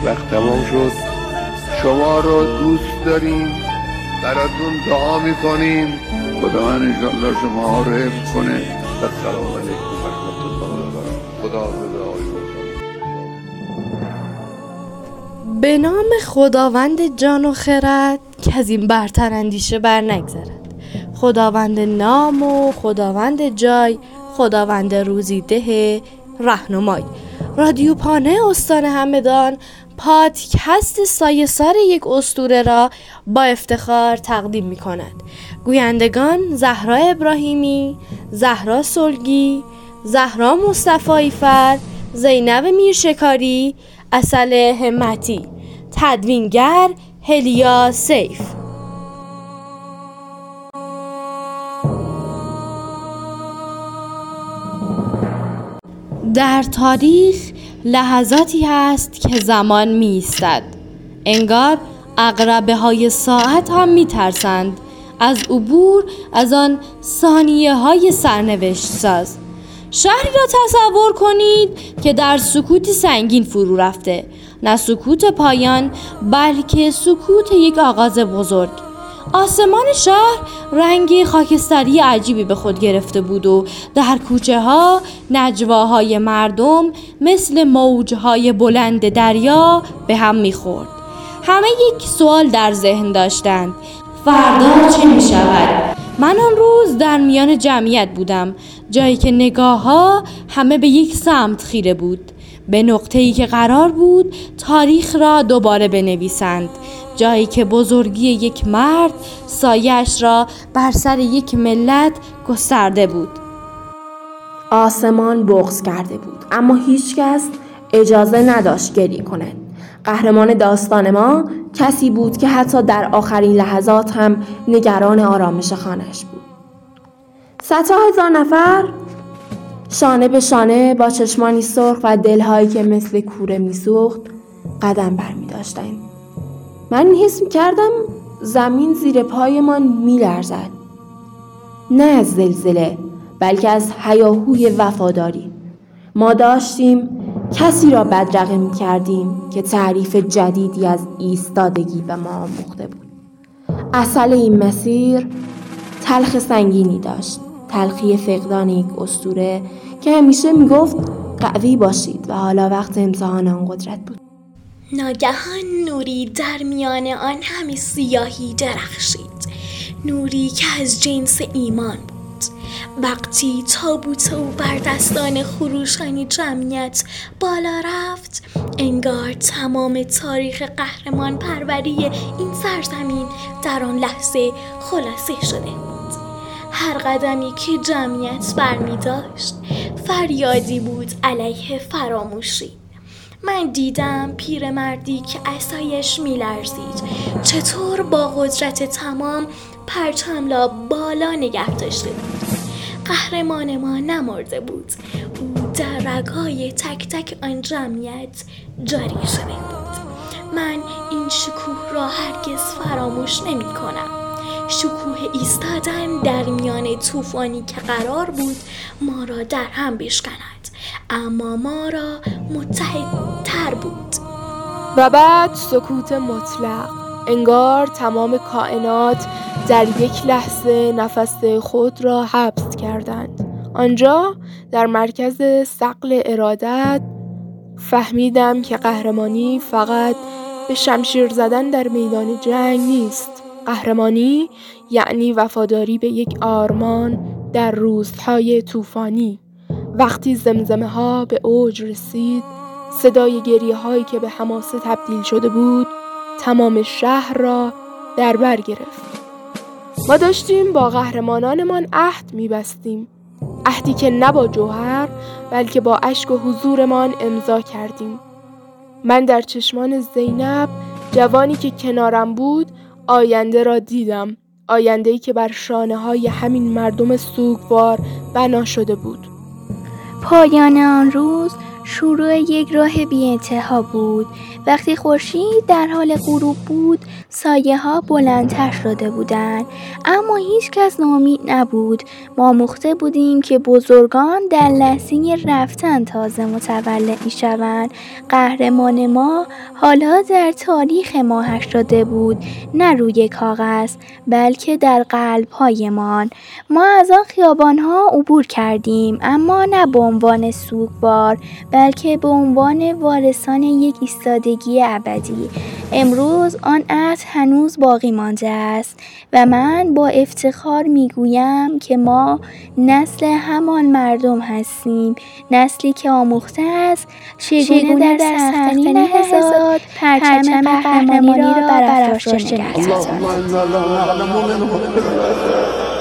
وقت تمام شد. شما رو دوست داریم، براتون دعا میکنیم. خداوند انشاءالله شما رو حفظ کنه. السلام علیکم و رحمت الله و برکاته. خدا حافظ آقایون. به نام خداوند جان و خرد که از این برتر اندیشه بر نگذرد. خداوند نام و خداوند جای، خداوند روزیده رهنمای. رادیو پانه استان همدان پادکست سایه‌سار یک اسطوره را با افتخار تقدیم می کند. گویندگان زهرا ابراهیمی، زهرا سلگی، زهرا مصطفی فر، زینب میرشکاری، عسل همتی. تدوینگر هلیا سیف. در تاریخ لحظاتی هست که زمان می ایستد. انگار عقربه های ساعت هم می ترسند از عبور از آن ثانیه های سرنوشت ساز. شهری را تصور کنید که در سکوتی سنگین فرو رفته، نه سکوت پایان بلکه سکوت یک آغاز بزرگ. آسمان شهر رنگ خاکستری عجیبی به خود گرفته بود و در کوچه ها نجواهای مردم مثل موجهای بلند دریا به هم میخورد. همه یک سوال در ذهن داشتند: فردا چه می شود؟ من آن روز در میان جمعیت بودم، جایی که نگاه ها همه به یک سمت خیره بود، به نقطه‌ای که قرار بود تاریخ را دوباره بنویسند، جایی که بزرگی یک مرد سایه‌اش را بر سر یک ملت گسترده بود. آسمان بغض کرده بود، اما هیچ کس اجازه نداشت گریه کند. قهرمان داستان ما کسی بود که حتی در آخرین لحظات هم نگران آرامش خانه‌اش بود. صدها هزار نفر شانه به شانه با چشمانی سرخ و دلهایی که مثل کوره میسوخت قدم برمی داشتند. من حس می‌کردم زمین زیر پایمان می‌لرزد، نه از زلزله بلکه از هیاهوی وفاداری. ما داشتیم کسی را بدرقه می‌کردیم که تعریف جدیدی از ایستادگی به ما آموخته بود. عسل این مسیر تلخ سنگینی داشت، تلخی فقدان یک اسطوره که همیشه میگفت قوی باشید و حالا وقت امتحان آن قدرت بود. ناگهان نوری در میان آن همه سیاهی درخشید، نوری که از جنس ایمان بود. وقتی تابوت او بر دستان خروشان جمعیت بالا رفت، انگار تمام تاریخ قهرمان پروری این سرزمین در آن لحظه خلاصه شده بود. هر قدمی که جمعیت برمی داشت فریادی بود علیه فراموشی. من دیدم پیرمردی که عصایش می‌لرزید چطور با قدرت تمام پرچم را بالا نگه داشته بود. قهرمان ما نمرده بود، او در رگ‌های تک تک آن جمعیت جاری شده بود. من این شکوه را هرگز فراموش نمی‌کنم. شکوه ایستادن در میان طوفانی که قرار بود ما را در هم بشکند، اما ما را متحدتر بود. و بعد سکوت مطلق، انگار تمام کائنات در یک لحظه نفس خود را حبس کردند. آنجا در مرکز ثقل ارادت فهمیدم که قهرمانی فقط به شمشیر زدن در میدان جنگ نیست. قهرمانی یعنی وفاداری به یک آرمان در روزهای طوفانی. وقتی زمزمه ها به اوج رسید، صدای گریه هایی که به حماسه تبدیل شده بود تمام شهر را در بر گرفت. ما داشتیم با قهرمانانمان عهد می‌بستیم، عهدی که نه با جوهر بلکه با اشک و حضورمان امضا کردیم. من در چشمان زینب، جوانی که کنارم بود، آینده را دیدم، آینده‌ای که بر شانه‌های همین مردم سوگوار بنا شده بود. پایان آن روز شروع یک راه بی‌انتها بود. وقتی خورشید در حال غروب بود، سایه‌ها بلندتر شده بودند، اما هیچ کس ناامید نبود. ما آموخته بودیم که بزرگان در لحظه رفتن تازه متولد می‌شوند. قهرمان ما حالا در تاریخ ما حک شده بود، نه روی کاغذ بلکه در قلب‌هایمان. ما از آن خیابان‌ها عبور کردیم، اما نه به عنوان سوگوار بلکه به عنوان وارثان یک ایستادگی ابدی. امروز آن عهد هنوز باقی مانده است و من با افتخار میگویم که ما نسل همان مردم هستیم، نسلی که آموخته است چگونه در سخت‌ترین لحظات پرچم قهرمانی را برافراشته نگه دارد.